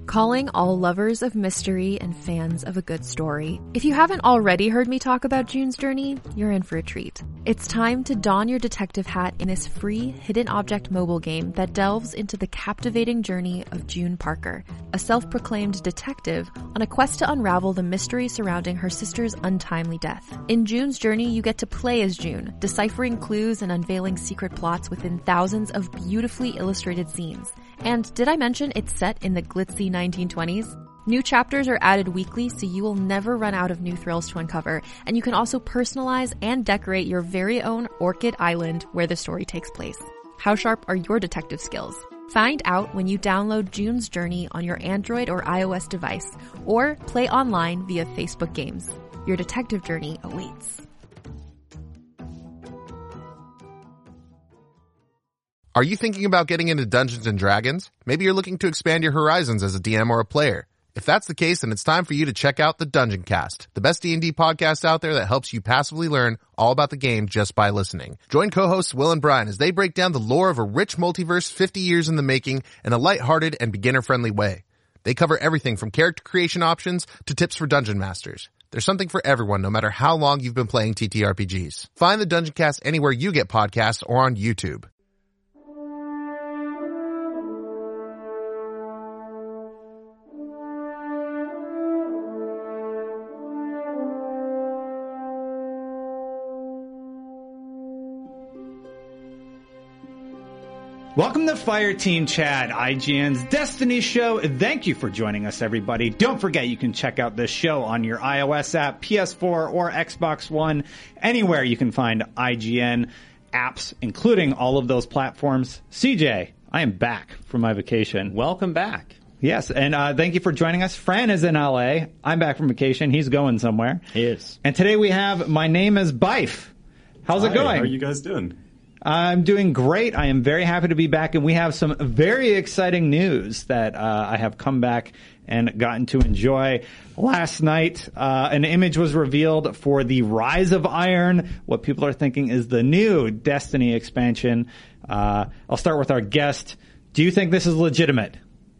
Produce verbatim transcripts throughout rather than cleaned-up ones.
Calling all lovers of mystery and fans of a good story. If you haven't already heard me talk about June's Journey, you're in for a treat. It's time to don your detective hat in this free hidden object mobile game that delves into the captivating journey of June Parker, a self-proclaimed detective on a quest to unravel the mystery surrounding her sister's untimely death. In June's Journey, you get to play as June, deciphering clues and unveiling secret plots within thousands of beautifully illustrated scenes. And did I mention it's set in the glitzy nineteen twenties? New chapters are added weekly, so you will never run out of new thrills to uncover, and you can also personalize and decorate your very own Orchid Island where the story takes place. How sharp are your detective skills? Find out when you download June's Journey on your Android or iOS device, or play online via Facebook Games. Your detective journey awaits. Are you thinking about getting into Dungeons and Dragons? Maybe you're looking to expand your horizons as a D M or a player. If that's the case, then it's time for you to check out the Dungeon Cast, the best D and D podcast out there that helps you passively learn all about the game just by listening. Join co-hosts Will and Brian as they break down the lore of a rich multiverse fifty years in the making in a lighthearted and beginner-friendly way. They cover everything from character creation options to tips for dungeon masters. There's something for everyone, no matter how long you've been playing T T R P Gs. Find the Dungeon Cast anywhere you get podcasts or on YouTube. Welcome to Fireteam Chat, I G N's Destiny show. Thank you for joining us, everybody. Don't forget you can check out this show on your iOS app, P S four, or Xbox One. Anywhere you can find I G N apps, including all of those platforms. C J, I am back from my vacation. Welcome back. Yes, and uh, thank you for joining us. Fran is in L A. I'm back from vacation. He's going somewhere. He is. And today we have My Name is Bife. How's Hi, it going? How are you guys doing? I'm doing great. I am very happy to be back, and we have some very exciting news that uh, I have come back and gotten to enjoy. Last night, uh, an image was revealed for the Rise of Iron, what people are thinking is the new Destiny expansion. Uh, I'll start with our guest. Do you think this is legitimate?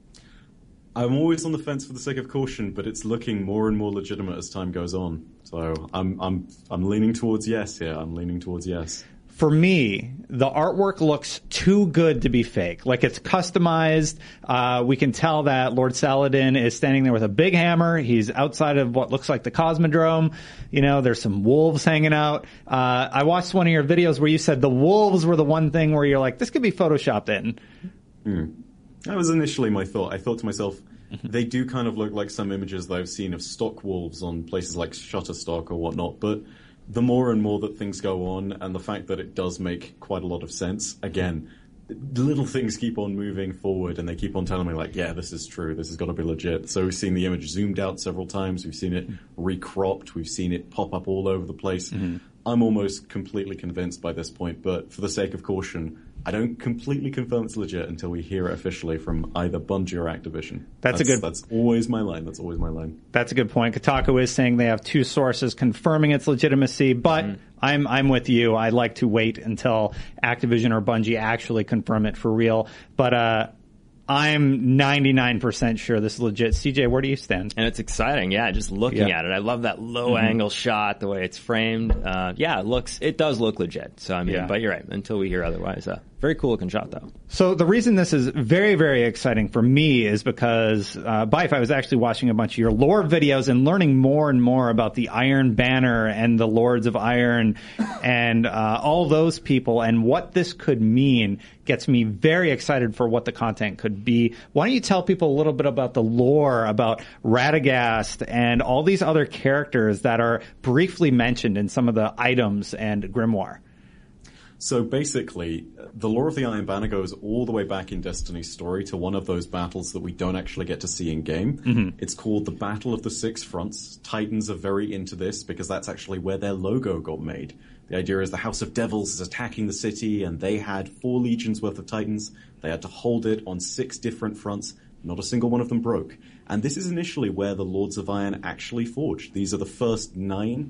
I'm always on the fence for the sake of caution, but it's looking more and more legitimate as time goes on. So I'm I'm I'm leaning towards yes here. I'm leaning towards yes. For me, the artwork looks too good to be fake. Like, it's customized. Uh, we can tell that Lord Saladin is standing there with a big hammer. He's outside of what looks like the Cosmodrome. You know, there's some wolves hanging out. Uh, I watched one of your videos where you said the wolves were the one thing where you're like, this could be photoshopped in. Mm. That was initially my thought. I thought to myself, they do kind of look like some images that I've seen of stock wolves on places like Shutterstock or whatnot, but the more and more that things go on, and the fact that it does make quite a lot of sense, again, little things keep on moving forward, and they keep on telling me, like, yeah, this is true, this has got to be legit. So we've seen the image zoomed out several times, we've seen it recropped, we've seen it pop up all over the place. Mm-hmm. I'm almost completely convinced by this point, but for the sake of caution, I don't completely confirm it's legit until we hear it officially from either Bungie or Activision. That's, that's a good. That's always my line. That's always my line. That's a good point. Kotaku is saying they have two sources confirming its legitimacy, but mm. I'm I'm with you. I like to wait until Activision or Bungie actually confirm it for real. But uh, I'm ninety-nine percent sure this is legit. C J, where do you stand? And it's exciting, yeah, just looking yeah. at it. I love that low mm-hmm. angle shot, the way it's framed. Uh, yeah, it looks, it does look legit. So, I mean, yeah. but you're right, until we hear otherwise. Uh, very cool looking shot, though. So the reason this is very, very exciting for me is because, uh, Bife, I was actually watching a bunch of your lore videos and learning more and more about the Iron Banner and the Lords of Iron and uh, all those people, and what this could mean gets me very excited for what the content could be. Why don't you tell people a little bit about the lore, about Radagast and all these other characters that are briefly mentioned in some of the items and Grimoire? So basically, the lore of the Iron Banner goes all the way back in Destiny's story to one of those battles that we don't actually get to see in game. Mm-hmm. It's called the Battle of the Six Fronts. Titans are very into this because that's actually where their logo got made. The idea is the House of Devils is attacking the city, and they had four legions worth of Titans. They had to hold it on six different fronts. Not a single one of them broke. And this is initially where the Lords of Iron actually forged. These are the first nine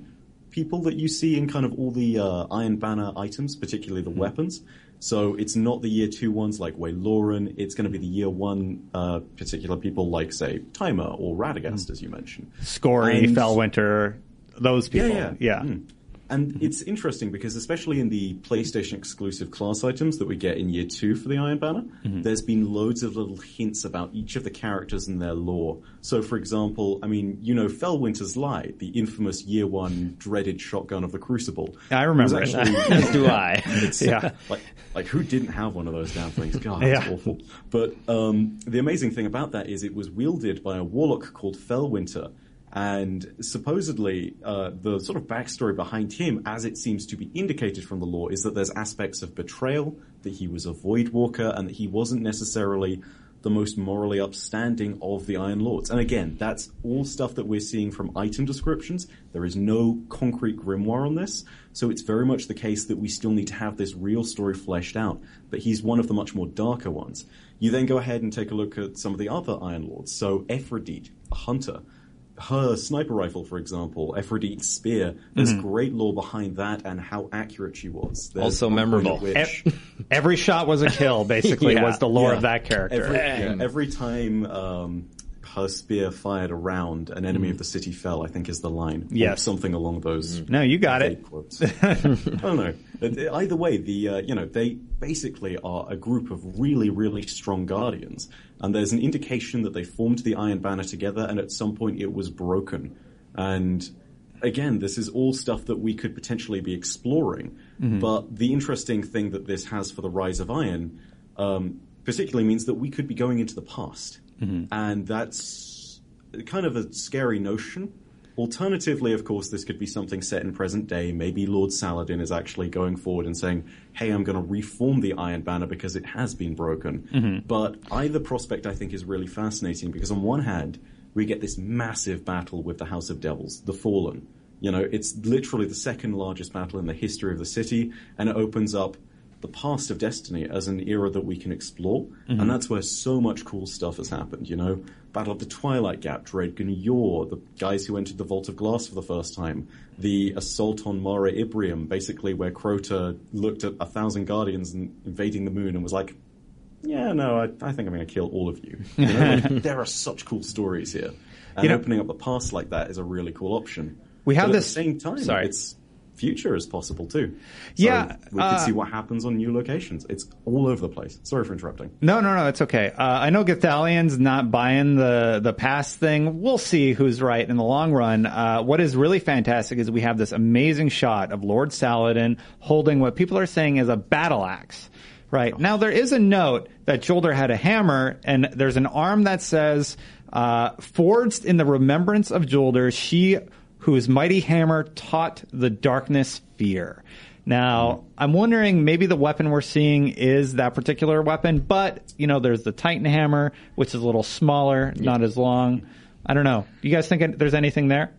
people that you see in kind of all the uh, Iron Banner items, particularly the mm. weapons. So it's not the year two ones like Wayloran. It's going to be the year one uh, particular people like, say, Timer or Radagast, mm. as you mentioned. Scory, and, Fellwinter, those people. Yeah, yeah. yeah. Mm. And mm-hmm. it's interesting because especially in the PlayStation exclusive class items that we get in year two for the Iron Banner, mm-hmm. there's been loads of little hints about each of the characters and their lore. So for example, I mean, you know, Fellwinter's Light, the infamous year one dreaded shotgun of the Crucible. I remember it. Actually, as do I. It's, yeah. Like, like who didn't have one of those damn things? God, that's yeah. awful. But um, the amazing thing about that is it was wielded by a warlock called Fellwinter. And supposedly, uh, the sort of backstory behind him, as it seems to be indicated from the lore, is that there's aspects of betrayal, that he was a Void Walker, and that he wasn't necessarily the most morally upstanding of the Iron Lords. And again, that's all stuff that we're seeing from item descriptions. There is no concrete grimoire on this, so it's very much the case that we still need to have this real story fleshed out. But he's one of the much more darker ones. You then go ahead and take a look at some of the other Iron Lords. So Ephrodite, a hunter. Her sniper rifle, for example, Ephrodite's spear, there's mm-hmm. great lore behind that and how accurate she was. There's also memorable. Which, e- every shot was a kill, basically, yeah. was the lore yeah. of that character. Every, yeah, every time um, her spear fired a round, an enemy mm. of the city fell, I think is the line. Yes. Or something along those. No, you got it. Quotes. I don't know. Either way, the uh, you know they basically are a group of really, really strong guardians. And there's an indication that they formed the Iron Banner together, and at some point it was broken. And again, this is all stuff that we could potentially be exploring. Mm-hmm. But the interesting thing that this has for the Rise of Iron, um, particularly means that we could be going into the past. Mm-hmm. And that's kind of a scary notion. Alternatively, of course, this could be something set in present day. Maybe Lord Saladin is actually going forward and saying, hey, I'm going to reform the Iron Banner because it has been broken. Mm-hmm. But either prospect, I think, is really fascinating because on one hand, we get this massive battle with the House of Devils, the Fallen. You know, it's literally the second largest battle in the history of the city, and it opens up the past of Destiny as an era that we can explore. Mm-hmm. And that's where so much cool stuff has happened, you know? Battle of the Twilight Gap, Draedgen Yor, the guys who entered the Vault of Glass for the first time, the assault on Mare Ibrium, basically where Crota looked at a thousand Guardians and invading the moon and was like, yeah, no, I, I think I'm going to kill all of you. you know, like, there are such cool stories here. And you know, opening up the past like that is a really cool option. We have but this... at the same time, sorry. it's... future is possible too. So yeah, we uh, can see what happens on new locations. It's all over the place. Sorry for interrupting. No, no, no, it's okay. Uh, I know Gathalion's not buying the the past thing. We'll see who's right in the long run. Uh, what is really fantastic is we have this amazing shot of Lord Saladin holding what people are saying is a battle axe. Right. Now, there is a note that Jolder had a hammer, and there's an arm that says, uh, forged in the remembrance of Jolder, she whose mighty hammer taught the darkness fear. Now, I'm wondering, maybe the weapon we're seeing is that particular weapon, but, you know, there's the Titan hammer, which is a little smaller, yeah. not as long. I don't know. You guys think there's anything there?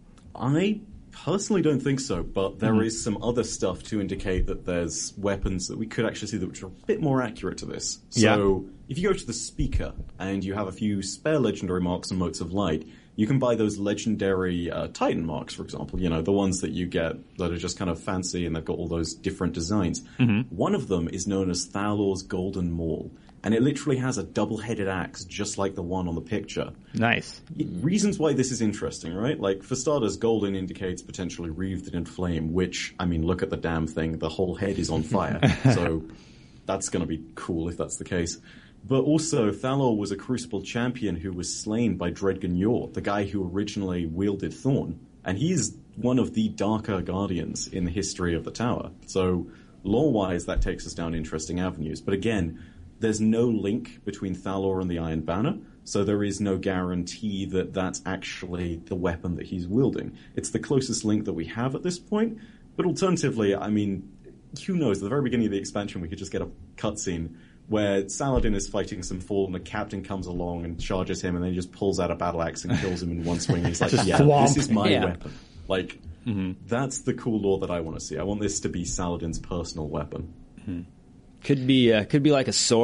I personally don't think so, but there mm-hmm. is some other stuff to indicate that there's weapons that we could actually see that which are a bit more accurate to this. So, yeah. if you go to the speaker and you have a few spare legendary marks and motes of light, you can buy those legendary uh, Titan marks, for example, you know, the ones that you get that are just kind of fancy and they've got all those different designs. Mm-hmm. One of them is known as Thalor's Golden Maul, and it literally has a double-headed axe just like the one on the picture. Nice. Reasons why this is interesting, right? Like, for starters, golden indicates potentially wreathed in flame, which, I mean, look at the damn thing. The whole head is on fire. So that's going to be cool if that's the case. But also, Thalor was a Crucible champion who was slain by Draedgen Yor, the guy who originally wielded Thorn. And he's one of the darker guardians in the history of the tower. So, lore-wise, that takes us down interesting avenues. But again, there's no link between Thalor and the Iron Banner, so there is no guarantee that that's actually the weapon that he's wielding. It's the closest link that we have at this point. But alternatively, I mean, who knows? At the very beginning of the expansion, we could just get a cutscene where Saladin is fighting some fool and a captain comes along and charges him and then he just pulls out a battle axe and kills him in one swing. And he's like, yeah, thwomp. This is my yeah. weapon. Like, mm-hmm. that's the cool lore that I want to see. I want this to be Saladin's personal weapon. Mm-hmm. Could be uh, could be like a sword.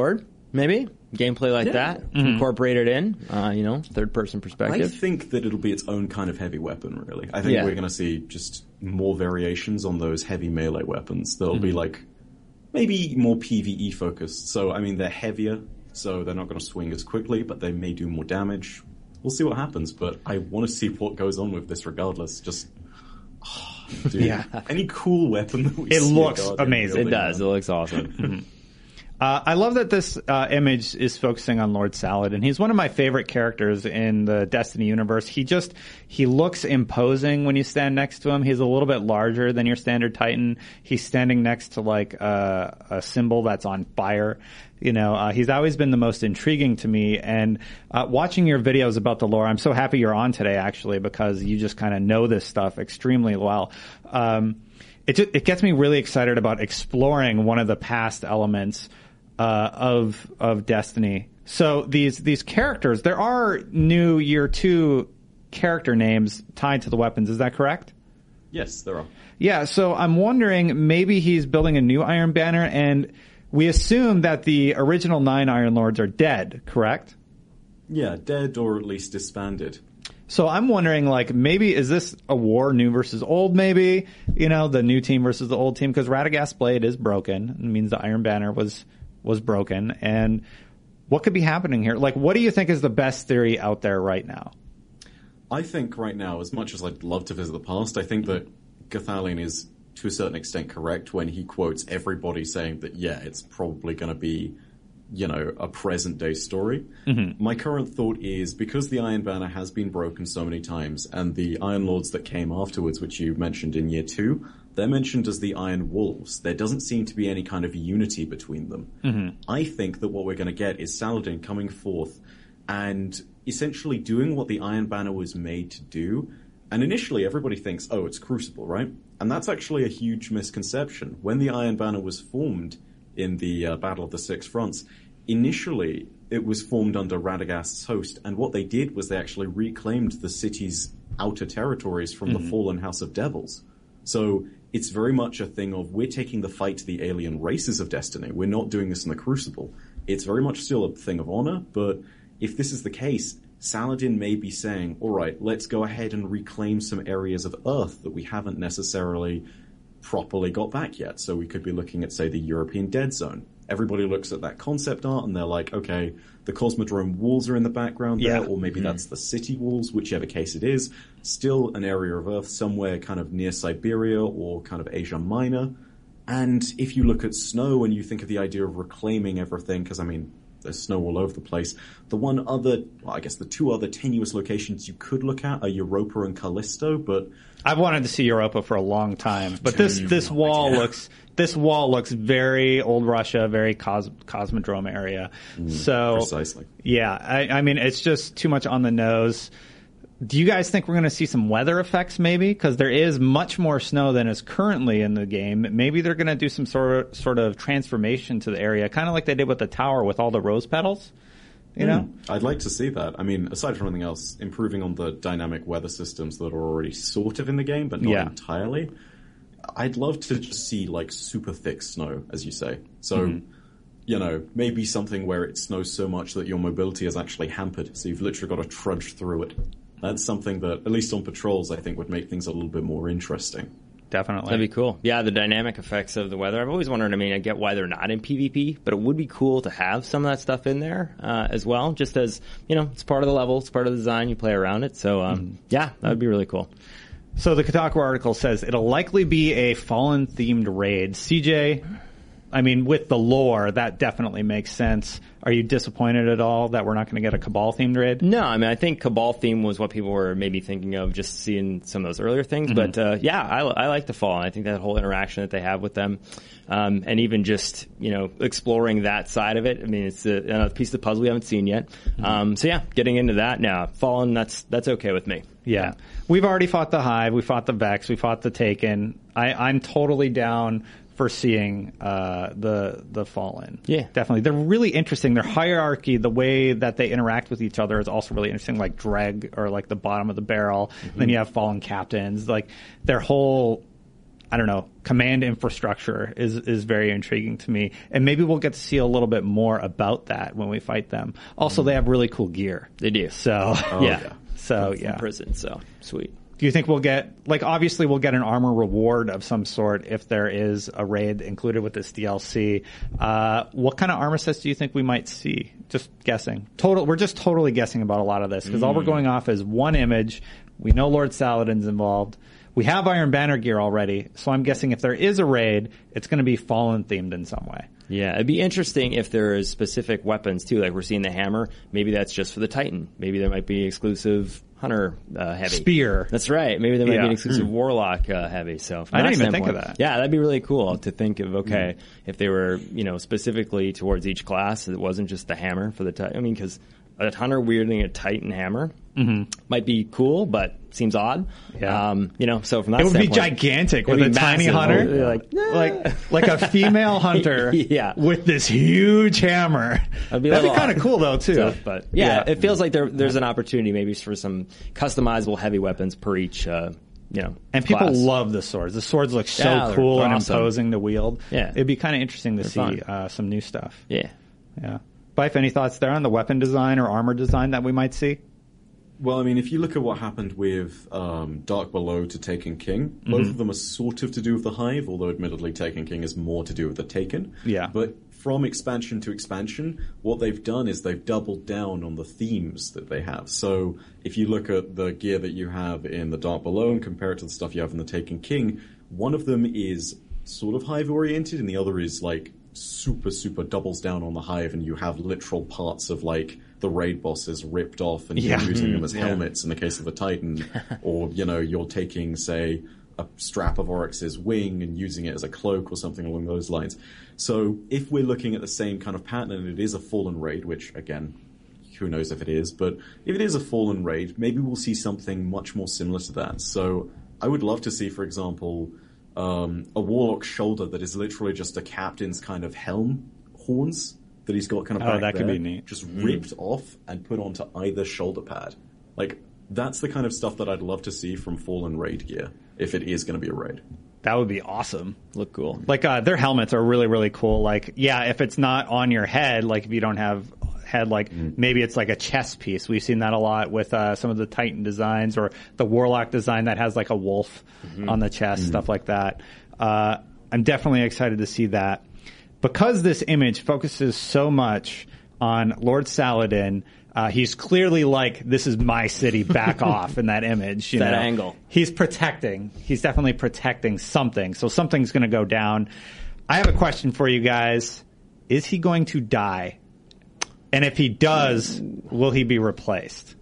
Maybe gameplay like yeah. that, mm-hmm. incorporated in, uh, you know, third-person perspective. I think that it'll be its own kind of heavy weapon, really. I think yeah. we're going to see just more variations on those heavy melee weapons. They'll mm-hmm. be like maybe more PvE focused. So, I mean, they're heavier, so they're not going to swing as quickly, but they may do more damage. We'll see what happens, but I want to see what goes on with this regardless. Just, oh, dude, yeah. any cool weapon that we it see. It looks amazing. It does. It looks awesome. Uh, I love that this uh, image is focusing on Lord Saladin. He's one of my favorite characters in the Destiny universe. He just, he looks imposing when you stand next to him. He's a little bit larger than your standard Titan. He's standing next to like uh, a symbol that's on fire. You know, uh, he's always been the most intriguing to me. And uh, watching your videos about the lore, I'm so happy you're on today, actually, because you just kind of know this stuff extremely well. Um, it, it gets me really excited about exploring one of the past elements Uh, of of Destiny. So these these characters, there are new year two character names tied to the weapons. Is that correct? Yes, there are. Yeah. So I'm wondering, maybe he's building a new Iron Banner, and we assume that the original nine Iron Lords are dead. Correct? Yeah, dead or at least disbanded. So I'm wondering, like, maybe is this a war, new versus old? Maybe, you know, the new team versus the old team, because Radagast's blade is broken. It means the Iron Banner was. was broken, and what could be happening here? Like, what do you think is the best theory out there right now? I think right now, as much as I'd love to visit the past, I think that Gathalion is, to a certain extent, correct when he quotes everybody saying that, yeah, it's probably going to be, you know, a present-day story. Mm-hmm. My current thought is, because the Iron Banner has been broken so many times, and the Iron Lords that came afterwards, which you mentioned in year two, they're mentioned as the Iron Wolves. There doesn't seem to be any kind of unity between them. Mm-hmm. I think that what we're going to get is Saladin coming forth and essentially doing what the Iron Banner was made to do. And initially everybody thinks, oh, it's Crucible, right? And that's actually a huge misconception. When the Iron Banner was formed in the uh, Battle of the Six Fronts, initially it was formed under Radagast's host. And what they did was they actually reclaimed the city's outer territories from mm-hmm. the fallen House of Devils. So it's very much a thing of, we're taking the fight to the alien races of Destiny. We're not doing this in the Crucible. It's very much still a thing of honor, but if this is the case, Saladin may be saying, all right, let's go ahead and reclaim some areas of Earth that we haven't necessarily properly got back yet. So we could be looking at, say, the European Dead Zone. Everybody looks at that concept art and they're like, okay, the Cosmodrome walls are in the background there, yeah. or maybe mm-hmm. that's the city walls, whichever case it is. Still an area of Earth somewhere kind of near Siberia or kind of Asia Minor. And if you look at snow and you think of the idea of reclaiming everything, because, I mean, there's snow all over the place. The one other, well, I guess the two other tenuous locations you could look at are Europa and Callisto, but... I've wanted to see Europa for a long time, but this, this no wall idea. looks... This wall looks very old Russia, very cos- Cosmodrome area. Mm, so, precisely. Yeah, I, I mean, it's just too much on the nose. Do you guys think we're going to see some weather effects maybe? Because there is much more snow than is currently in the game. Maybe they're going to do some sort of, sort of transformation to the area, kind of like they did with the tower with all the rose petals. You know? Mm, I'd like to see that. I mean, aside from anything else, improving on the dynamic weather systems that are already sort of in the game, but not yeah. entirely. I'd love to just see, like, super thick snow, as you say. So, mm-hmm. you know, maybe something where it snows so much that your mobility is actually hampered, so you've literally got to trudge through it. That's something that, at least on patrols, I think would make things a little bit more interesting. Definitely. That'd be cool. Yeah, the dynamic effects of the weather. I've always wondered, I mean, I get why they're not in PvP, but it would be cool to have some of that stuff in there uh, as well, just as, you know, it's part of the level, it's part of the design, you play around it. So, um, mm-hmm. yeah, that would be really cool. So the Kotaku article says it'll likely be a Fallen-themed raid. C J, I mean, with the lore, that definitely makes sense. Are you disappointed at all that we're not going to get a Cabal-themed raid? No, I mean, I think Cabal theme was what people were maybe thinking of just seeing some of those earlier things. Mm-hmm. But, uh, yeah, I, I like the Fallen. I think that whole interaction that they have with them, um, and even just, you know, exploring that side of it. I mean, it's a, another piece of the puzzle we haven't seen yet. Mm-hmm. Um, so, yeah, getting into that now. Fallen, that's that's okay with me. Yeah. yeah. We've already fought the Hive. We fought the Vex. We fought the Taken. I, I'm totally down for seeing uh, the the Fallen. Yeah. Definitely. They're really interesting. Their hierarchy, the way that they interact with each other is also really interesting, like Dreg or like the bottom of the barrel. Mm-hmm. Then you have Fallen Captains. Like their whole I don't know, command infrastructure is, is very intriguing to me. And maybe we'll get to see a little bit more about that when we fight them. Also, mm. they have really cool gear. They do. So, oh, yeah. yeah. So, from, yeah. From prison, so sweet. Do you think we'll get, like, obviously we'll get an armor reward of some sort if there is a raid included with this D L C. Uh, what kind of armor sets do you think we might see? Just guessing. Total, we're just totally guessing about a lot of this because mm. all we're going off is one image. We know Lord Saladin's involved. We have Iron Banner gear already, so I'm guessing if there is a raid, it's going to be Fallen themed in some way. Yeah, it'd be interesting if there is specific weapons too, like we're seeing the hammer. Maybe that's just for the Titan. Maybe there might be exclusive Hunter uh, heavy. Spear. That's right. Maybe there might yeah. be an exclusive mm. Warlock uh, heavy. So I didn't even think of that. Yeah, that'd be really cool to think of. Okay, mm. if they were, you know, specifically towards each class, it wasn't just the hammer for the Titan. I mean, because a Hunter wielding a Titan hammer mm-hmm. might be cool, but seems odd. Yeah. Um, you know, so from that it would standpoint, be gigantic with be a massive. tiny hunter, Yeah. like like like a female hunter, yeah. with this huge hammer. That'd be, That'd be kind of cool though too. Tough, but yeah, yeah, it feels like there there's an opportunity maybe for some customizable heavy weapons per each. Uh, you know, and people class. love the swords. The swords look so yeah, cool they're and awesome. imposing to wield. Yeah, it'd be kind of interesting to they're see uh, some new stuff. Yeah, yeah. Bife, any thoughts there on the weapon design or armor design that we might see? Well, I mean, if you look at what happened with um, Dark Below to Taken King, both mm-hmm. of them are sort of to do with the Hive, although admittedly Taken King is more to do with the Taken. Yeah. But from expansion to expansion, what they've done is they've doubled down on the themes that they have. So if you look at the gear that you have in the Dark Below and compare it to the stuff you have in the Taken King, one of them is sort of Hive-oriented and the other is like super, super doubles down on the Hive and you have literal parts of like the raid bosses ripped off and yeah. you're using them as yeah. helmets in the case of the Titan. Or, you know, you're taking, say, a strap of Oryx's wing and using it as a cloak or something along those lines. So if we're looking at the same kind of pattern and it is a Fallen raid, which, again, who knows if it is, but if it is a Fallen raid, maybe we'll see something much more similar to that. So I would love to see, for example, um, a Warlock shoulder that is literally just a captain's kind of helm horns that he's got kind of oh, back that there, could be neat. just mm. ripped off and put onto either shoulder pad. Like, that's the kind of stuff that I'd love to see from Fallen raid gear, if it is going to be a raid. That would be awesome. Look cool. Like, uh, their helmets are really, really cool. Like, yeah, if it's not on your head, like if you don't have head, like mm. maybe it's like a chest piece. We've seen that a lot with uh, some of the Titan designs or the Warlock design that has like a wolf mm-hmm. on the chest, mm. stuff like that. Uh, I'm definitely excited to see that. Because this image focuses so much on Lord Saladin, uh, he's clearly like, this is my city, back off in that image. You that know? angle. He's protecting. He's definitely protecting something. So something's going to go down. I have a question for you guys. Is he going to die? And if he does, will he be replaced?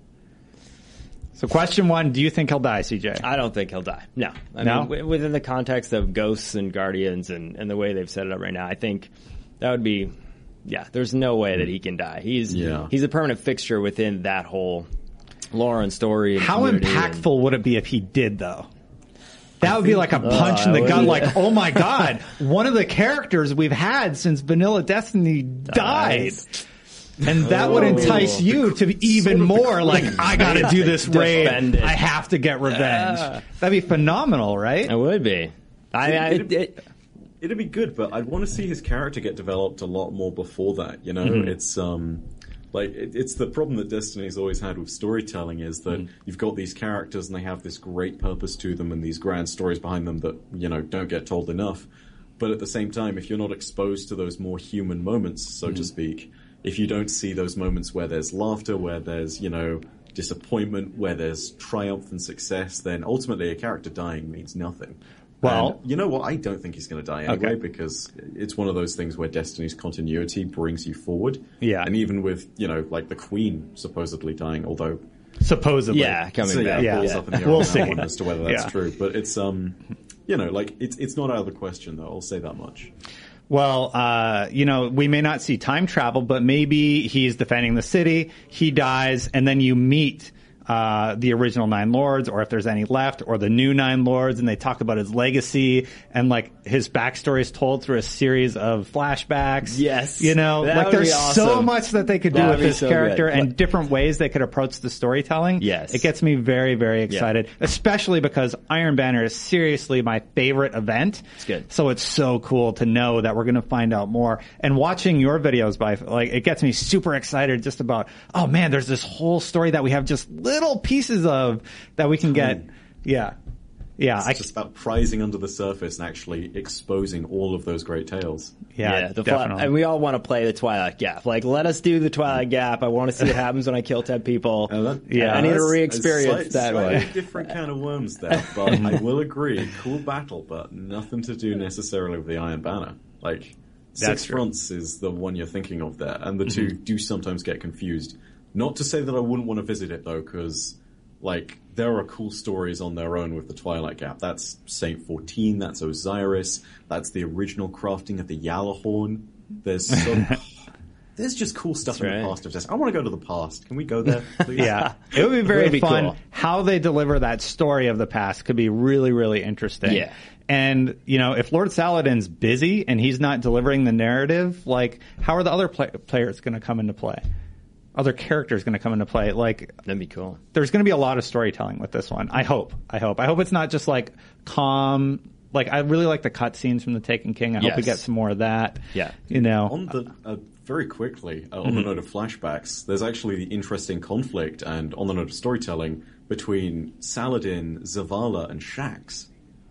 So question one, do you think he'll die, C J? I don't think he'll die. No. I no? mean, w- within the context of Ghosts and Guardians and, and the way they've set it up right now, I think that would be, yeah, there's no way that he can die. He's yeah. he's a permanent fixture within that whole lore and story. And how impactful and, would it be if he did, though? That would be like a punch uh, in the gut, like, oh my god, one of the characters we've had since Vanilla Destiny died. Nice. And that would entice you to even more like, I gotta do this raid. I have to get revenge. Yeah. That'd be phenomenal, right? It would be. I, I, it'd, it, it'd be good, but I'd want to see his character get developed a lot more before that, you know? Mm-hmm. It's, um, like, it, it's the problem that Destiny's always had with storytelling is that mm-hmm. you've got these characters and they have this great purpose to them and these grand stories behind them that, you know, don't get told enough. But at the same time, if you're not exposed to those more human moments, so mm-hmm. to speak, if you don't see those moments where there's laughter, where there's, you know, disappointment, where there's triumph and success, then ultimately a character dying means nothing. Well, and you know what? I don't think he's going to die anyway, okay. because it's one of those things where Destiny's continuity brings you forward. Yeah. And even with, you know, like the Queen supposedly dying, although... Supposedly. Yeah, coming so, back. Yeah, yeah. up in the air We'll on see. that one as to whether that's yeah. true. But it's, um, you know, like, it's, it's not out of the question, though. I'll say that much. Well, uh, you know, we may not see time travel, but maybe he's defending the city, he dies, and then you meet uh, the original Nine Lords, or if there's any left, or the new Nine Lords, and they talk about his legacy, and like his backstory is told through a series of flashbacks. Yes. You know, That like would there's be awesome. so much that they could do That with would be this so character good. and different ways they could approach the storytelling. Yes. It gets me very, very excited, especially because Iron Banner is seriously my favorite event. It's good. So it's so cool to know that we're going to find out more. And watching your videos, by like, it gets me super excited just about, oh man, there's this whole story that we have just little pieces of that we can get. Yeah. Yeah. It's I, just about prizing under the surface and actually exposing all of those great tales. yeah, the definitely. Fla- and we all want to play the Twilight Gap. Like, let us do the Twilight Gap. I want to see what happens when I kill ten people. Uh, that- Yeah. I need to that's- re-experience it's that slightly way. different kind of worms there, but I will agree, cool battle, but nothing to do necessarily with the Iron Banner. Like, That's Six true. Fronts is the one you're thinking of there, and the Mm-hmm. two do sometimes get confused. Not to say that I wouldn't want to visit it, though, because, like, there are cool stories on their own with the Twilight Gap. That's Saint fourteen, that's Osiris, that's the original crafting of the Yalahorn. There's so... There's just cool stuff That's in right. the past of this. I want to go to the past. Can we go there, please? Yeah, it would be very Would be fun. cool. How they deliver that story of the past could be really, really interesting. Yeah. And, you know, if Lord Saladin's busy and he's not delivering the narrative, like, how are the other play- players going to come into play? Other characters going to come into play? Like, That'd be cool. there's going to be a lot of storytelling with this one. I hope. I hope. I hope it's not just like calm. Like, I really like the cutscenes from The Taken King. I hope we Yes. get some more of that. Yeah. You know. On the uh, very quickly uh, Mm-hmm. on the note of flashbacks, there's actually the interesting conflict, and on the note of storytelling, between Saladin, Zavala, and Shaxx.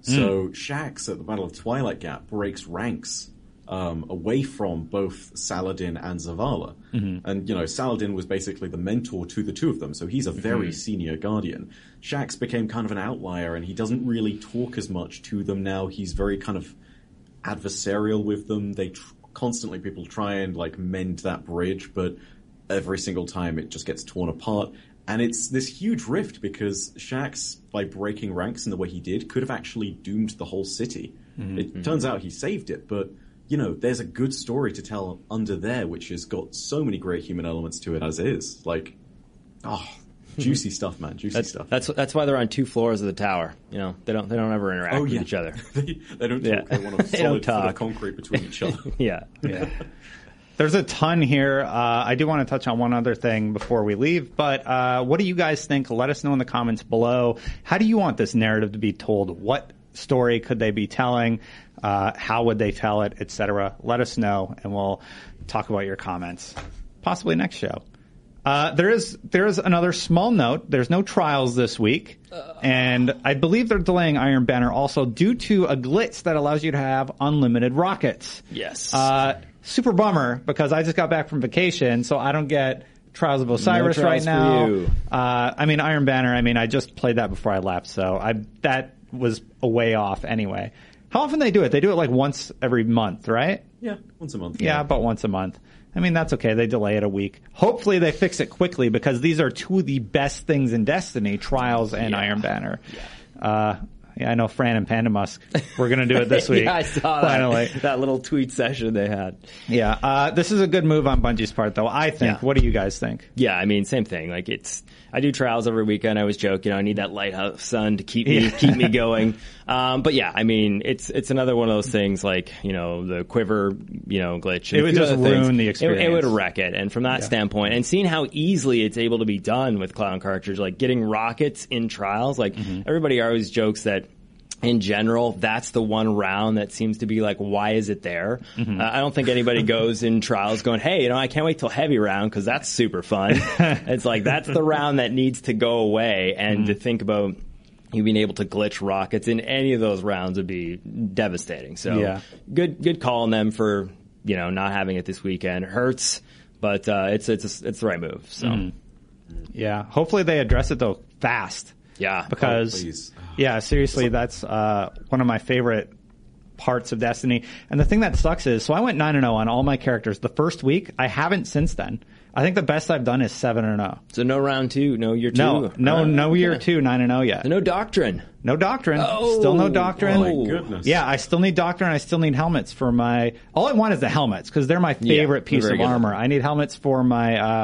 So Shaxx at the Battle of Twilight Gap breaks ranks um, away from both Saladin and Zavala, and you know Saladin was basically the mentor to the two of them, so he's a very senior Guardian. Shaxx became kind of an outlier, and he doesn't really talk as much to them now. He's very kind of adversarial with them. They tr- constantly people try and like mend that bridge, but every single time it just gets torn apart. And it's this huge rift because Shaxx, by breaking ranks in the way he did, could have actually doomed the whole city. Mm-hmm. It turns out he saved it, but you know, there's a good story to tell under there, which has got so many great human elements to it as is. Like, oh, juicy stuff, man, juicy That's, stuff. that's that's why they're on two floors of the tower. You know, they don't they don't ever interact oh with yeah, each other. they, they don't Yeah. talk. They want a They don't solid foot of talk. concrete between each other. Yeah. Yeah. There's a ton here. Uh, I do want to touch on one other thing before we leave, but uh, what do you guys think? Let us know in the comments below. How do you want this narrative to be told? What story could they be telling? Uh, how would they tell it, et cetera? Let us know, and we'll talk about your comments, possibly next show. Uh, there is there is another small note. There's no trials this week, and I believe they're delaying Iron Banner also due to a glitch that allows you to have unlimited rockets. Yes. Uh, super bummer because I just got back from vacation, so I don't get Trials of Osiris No right Trials for now. you. Uh, I mean Iron Banner. I mean I just played that before I left, so I that was a way off anyway. How often they do it? They do it like once every month, right? Yeah, once a month. Yeah, about once a month. I mean, that's okay. They delay it a week. Hopefully they fix it quickly because these are two of the best things in Destiny, Trials and Yeah. Iron Banner. Yeah. Uh, yeah, I know Fran and Panda Musk. We're going to do it this week. yeah, I saw finally. that. That little tweet session they had. Yeah, uh, this is a good move on Bungie's part, though, I think. Yeah. What do you guys think? Yeah, I mean, same thing. Like it's, I do trials every weekend. I always joke, you know, I need that lighthouse sun to keep me Yeah. keep me going. Um, but yeah, I mean, it's it's another one of those things like you know the quiver, you know, glitch. and It a would few just other things. ruin the It- experience. It, would wreck it. And from that standpoint, and seeing how easily it's able to be done with Clown Cartridge, like getting rockets in trials, like Mm-hmm. everybody always jokes that. In general, that's the one round that seems to be like, why is it there? Mm-hmm. Uh, I don't think anybody goes in trials going, hey, you know, I can't wait till heavy round because that's super fun. It's like, that's the round that needs to go away. And to think about you being able to glitch rockets in any of those rounds would be devastating. So Yeah. good, good call on them for, you know, not having it this weekend. It hurts, but, uh, it's, it's, it's the right move. So Yeah, hopefully they address it, though, fast. yeah, Because, Oh, please. yeah, seriously, that's uh, one of my favorite parts of Destiny. And the thing that sucks is, so I went nine and oh on all my characters the first week. I haven't since then. I think the best I've done is seven and oh. so no round two, no year two. No, no, Uh, no year okay. two, nine and oh yet. No doctrine. No Doctrine. Oh, Still no Doctrine. Oh my goodness. Yeah, I still need Doctrine. I still need helmets for my. All I want is the helmets because they're my Yeah, favorite piece they're of very good. armor. I need helmets for my uh,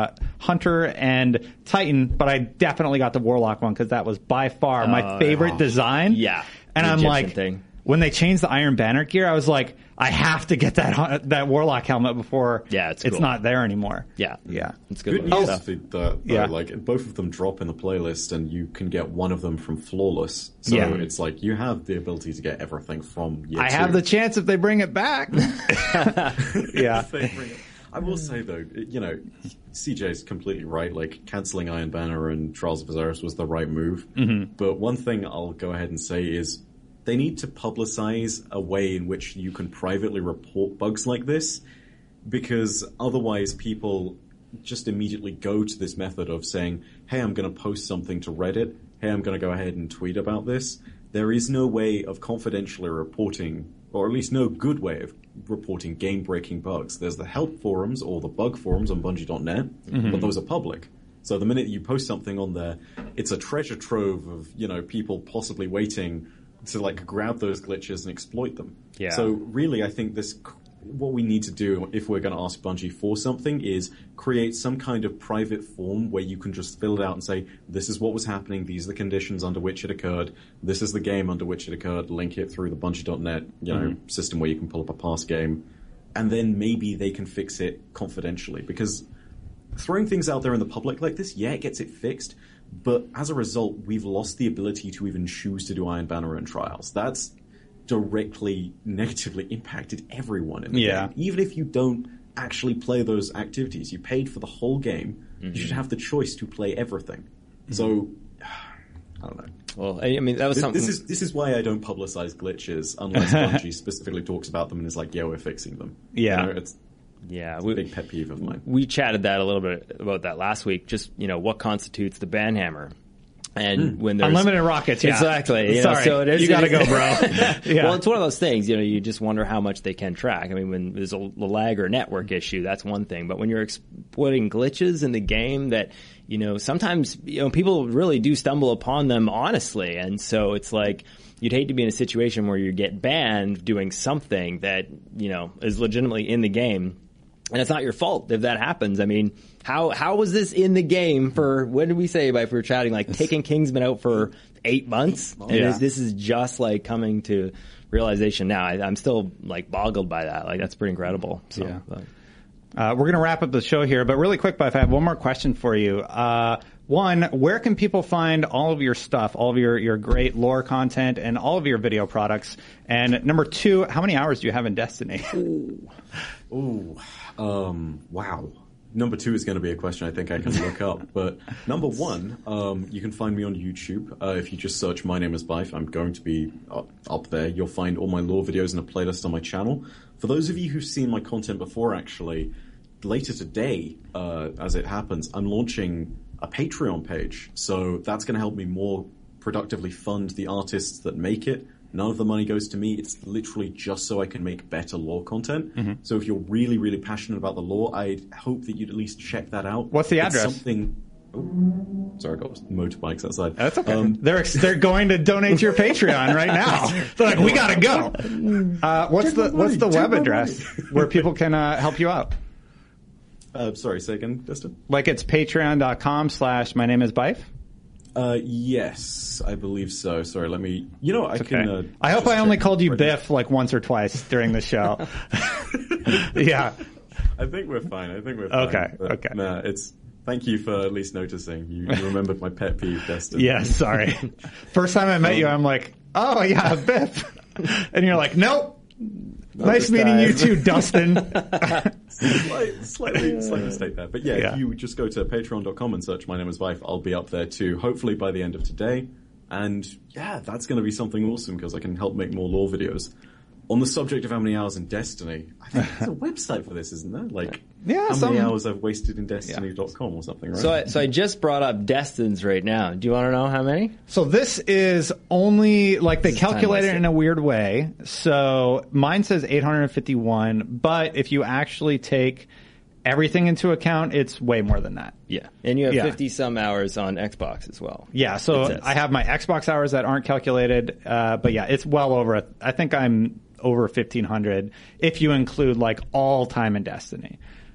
Hunter and Titan, but I definitely got the Warlock one because that was by far my uh, favorite oh, design. Yeah. And the I'm Egyptian like, thing. when they changed the Iron Banner gear, I was like, I have to get that that Warlock helmet before yeah, it's, it's cool. not there anymore. Yeah. Yeah. It's good. Good looking news stuff. for that, though, Yeah. like both of them drop in the playlist, and you can get one of them from Flawless. So Yeah. it's like you have the ability to get everything from year I two. have the chance if they bring it back. Yeah. I will say though, you know, C J's completely right. Like canceling Iron Banner and Trials of Osiris was the right move. Mm-hmm. But one thing I'll go ahead and say is they need to publicize a way in which you can privately report bugs like this, because otherwise people just immediately go to this method of saying, hey, I'm going to post something to Reddit. Hey, I'm going to go ahead and tweet about this. There is no way of confidentially reporting, or at least no good way of reporting game-breaking bugs. There's the help forums or the bug forums on Bungie dot net, mm-hmm. but those are public. So the minute you post something on there, it's a treasure trove of, you know, people possibly waiting to like grab those glitches and exploit them. Yeah. So really, I think this, what we need to do if we're going to ask Bungie for something is create some kind of private form where you can just fill it out and say, this is what was happening, these are the conditions under which it occurred, this is the game under which it occurred, link it through the Bungie dot net, you know, mm-hmm. system where you can pull up a past game, and then maybe they can fix it confidentially. Because throwing things out there in the public like this, yeah, it gets it fixed, but as a result, we've lost the ability to even choose to do Iron Banner and Trials. That's directly negatively impacted everyone in the yeah. game. Even if you don't actually play those activities, you paid for the whole game, mm-hmm. you should have the choice to play everything. Mm-hmm. So, I don't know. Well, I mean, that was this, something... This is, this is why I don't publicize glitches unless Bungie specifically talks about them and is like, yeah, we're fixing them. Yeah. You know, it's, Yeah, it's we, a big pet peeve of mine. We chatted that a little bit about that last week. Just, you know, what constitutes the banhammer? And mm. when there's unlimited rockets, yeah. Exactly. You Sorry, know, so it is, you gotta it go, is, bro. Yeah. Well, it's one of those things, you know, you just wonder how much they can track. I mean, when there's a lag or network issue, that's one thing. But when you're exploiting glitches in the game that, you know, sometimes, you know, people really do stumble upon them honestly. And so it's like, you'd hate to be in a situation where you get banned doing something that, you know, is legitimately in the game. And it's not your fault if that happens. I mean, how how was this in the game for, what did we say by if we were chatting, like Taken King's been out for eight months? And yeah. this, this is just like coming to realization now. I, I'm still like boggled by that. Like that's pretty incredible. So, yeah. But. Uh, we're going to wrap up the show here, but really quick, Buff, I have one more question for you. Uh, one, where can people find all of your stuff, all of your, your great lore content, and all of your video products? And number two, how many hours do you have in Destiny? Ooh. Ooh. Um, wow. Number two is going to be a question I think I can look up. But number one, um, you can find me on YouTube. Uh, if you just search My Name is Bife, I'm going to be up, up there. You'll find all my lore videos in a playlist on my channel. For those of you who've seen my content before, actually, later today, uh, as it happens, I'm launching a Patreon page. So that's going to help me more productively fund the artists that make it. None of the money goes to me. It's literally just so I can make better lore content. Mm-hmm. So if you're really, really passionate about the lore, I hope that you'd at least check that out. What's the it's address? Something. Oh, sorry, I got motorbikes outside. That's okay. Um, they're they're going to donate to your Patreon right now. They're like, we gotta go. Uh, what's Take the my what's money, the take web my address money. where people can uh, help you out? Uh, sorry, say again, Dustin. Like it's patreon dot com slash my name is Bife. Uh, yes, I believe so. Sorry, let me. You know, I Okay. can. Uh, I hope just I only check called you right Biff like once or twice during the show. Yeah. I think we're fine. I think we're fine. Okay, But, okay. Nah, it's. Thank you for at least noticing. You, you remembered my pet peeve, Dustin. Yeah, sorry. First time I met you, I'm like, oh yeah, Biff. And you're like, nope. Nice this meeting time. you too, Dustin. Slight, slightly, slight mistake there. But yeah, Yeah. if you just go to patreon dot com and search My Name is Bife, I'll be up there too, hopefully by the end of today. And yeah, that's going to be something awesome because I can help make more lore videos. On the subject of how many hours in Destiny, I think there's a website for this, isn't there? Like, Yeah, how some- many hours I've wasted in Destiny dot com or something, right? So I, so I just brought up Destins right now. Do you want to know how many? So this is only, like, they This is calculate it time-wasted. in a weird way. So mine says eight hundred fifty-one, but if you actually take everything into account, it's way more than that. Yeah. And you have Yeah. fifty some hours on Xbox as well. Yeah, so It says. I have my Xbox hours that aren't calculated, uh, but yeah, it's well over, a, I think I'm over fifteen hundred if you include, like, all time in Destiny.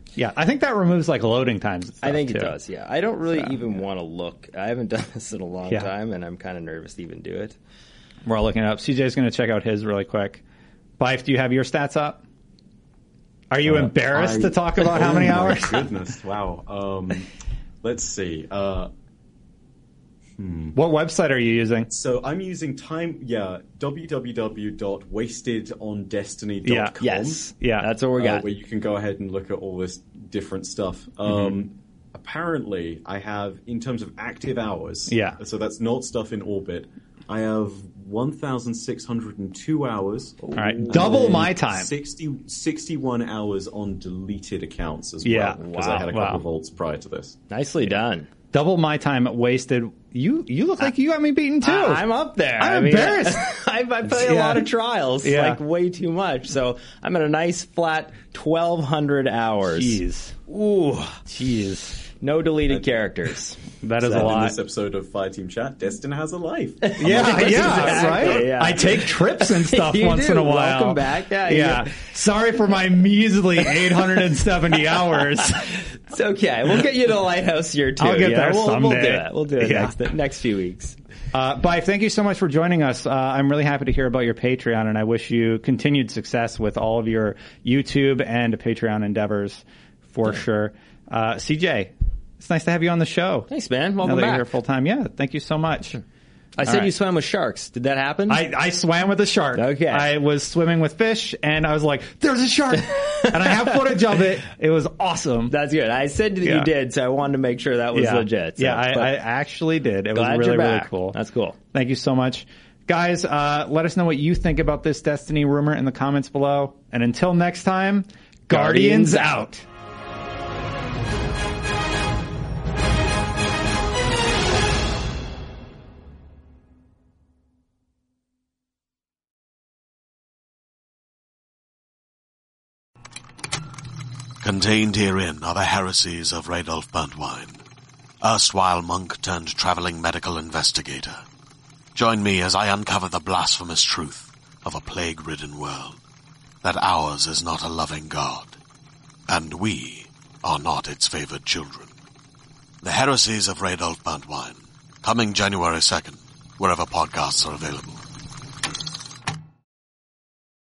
Yeah, I think that removes like loading times. And stuff I think too. it does, yeah. I don't really So, even want to look. I haven't done this in a long Yeah. time, and I'm kind of nervous to even do it. We're all looking it up. C J's going to check out his really quick. Bife, do you have your stats up? Are you Uh, embarrassed I- to talk about how many oh hours? My goodness, wow. Um, let's see. Uh, What website are you using? so I'm using time. Yeah, w w w dot wasted on destiny dot com. Yeah. Yes. Yeah. That's what we uh, got. where you can go ahead and look at all this different stuff. Um, Mm-hmm. Apparently, I have, in terms of active hours, Yeah. so that's not stuff in orbit, I have one thousand six hundred two hours. All right, double my time. sixty, sixty-one hours on deleted accounts as Yeah. well, because Wow. I had a couple Wow. of volts prior to this. Nicely done. Double my time wasted. You you look like you got me beaten too. I- I'm up there. I'm I mean, embarrassed. I, I play a Yeah. lot of trials, Yeah. like way too much. So I'm at a nice flat twelve hundred hours. Jeez. Ooh, Jeez. no deleted characters. That is And a in lot. this episode of Fireteam Chat, Destin has a life. Yeah, yeah, Exactly, right. yeah. I take trips and stuff You once do. in a while. Welcome back. Yeah, yeah. you- Sorry for my measly eight hundred seventy hours. It's okay. We'll get you to the lighthouse here too. I'll get you there know? we'll, We'll do someday. it. We'll do it Yeah. next the next few weeks. Uh, Bife, thank you so much for joining us. Uh, I'm really happy to hear about your Patreon, and I wish you continued success with all of your YouTube and Patreon endeavors for sure. Uh, C J, it's nice to have you on the show. Thanks, man. Now Welcome that you're back. here full time. Yeah, thank you so much. I said All right. you swam with sharks. Did that happen? I, I swam with a shark. Okay. I was swimming with fish, and I was like, there's a shark! And I have footage of it. It was awesome. That's good. I said that Yeah. you did, so I wanted to make sure that was yeah. legit. So, yeah, I, but I actually did. It was glad really, you're really back. cool. That's cool. Thank you so much. Guys, uh, let us know what you think about this Destiny rumor in the comments below. And until next time, Guardians, Guardians out. Contained herein are the heresies of Radolf Burntwine, erstwhile monk turned traveling medical investigator. Join me as I uncover the blasphemous truth of a plague-ridden world, that ours is not a loving God, and we are not its favored children. The heresies of Radolf Burntwine, coming January second, wherever podcasts are available.